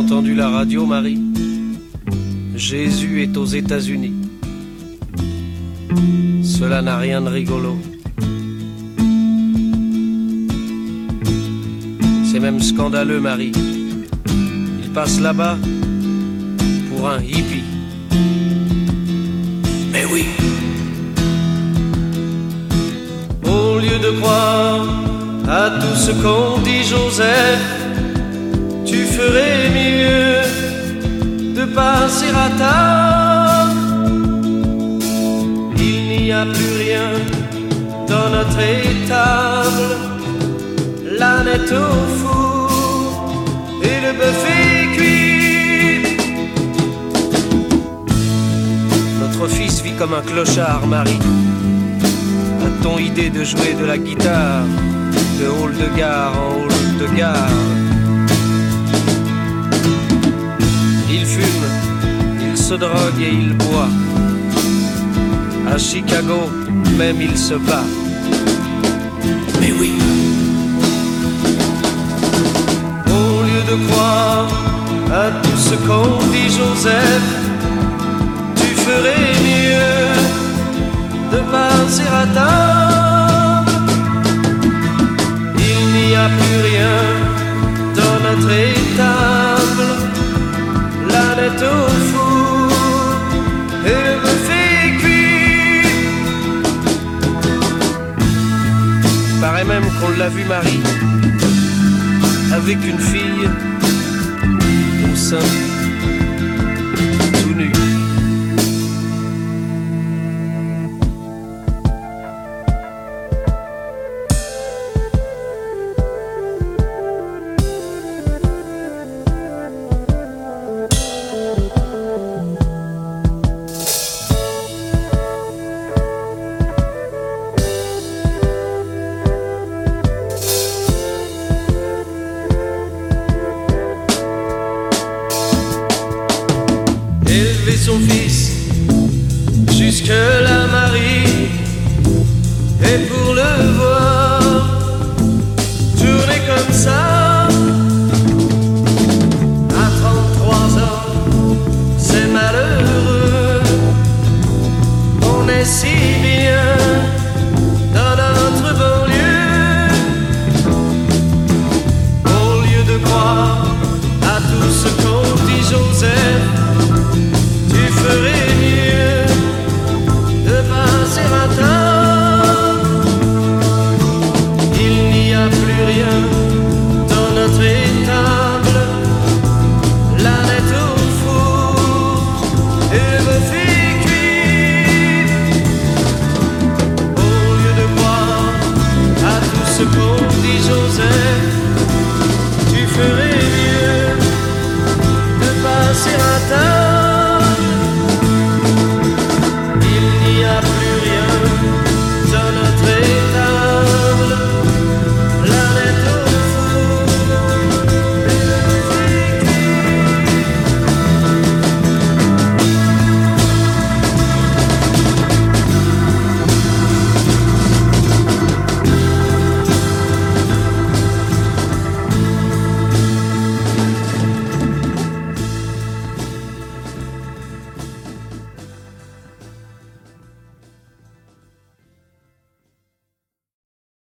entendu la radio, Marie? Jésus est aux États-Unis. Cela n'a rien de rigolo. C'est même scandaleux, Marie. Il passe là-bas pour un hippie. Mais oui. Au lieu de croire à tout ce qu'ont dit Joseph, tu ferais mieux de passer à table. Il n'y a plus rien dans notre étable. L'âne est au four et le bœuf est cuit. Notre fils vit comme un clochard, Marie. A-t-on idée de jouer de la guitare de hall de gare en hall de gare? Il fume, il se drogue et il boit. À Chicago, même il se bat. Mais oui. Au lieu de croire à tout ce qu'ont dit Joseph, tu ferais mieux de passer à table. Il n'y a plus rien dans notre étable. L'âne est au four et le bœuf est cuit. Paraît même qu'on l'a vu, Marie, avec une fille au sein, tout nu. Élever son fils jusque-là, Marie, et pour le voir tourner comme ça à 33 ans, c'est malheureux. On est si bien dans notre banlieue. Au lieu de croire à tout ce qu'ont dit Joseph, tu ferais mieux de passer à table. Il n'y a plus rien dans notre étable. L'âne est au four et le bœuf est cuit. Au lieu de croire à tout ce qu'ont dit Joseph,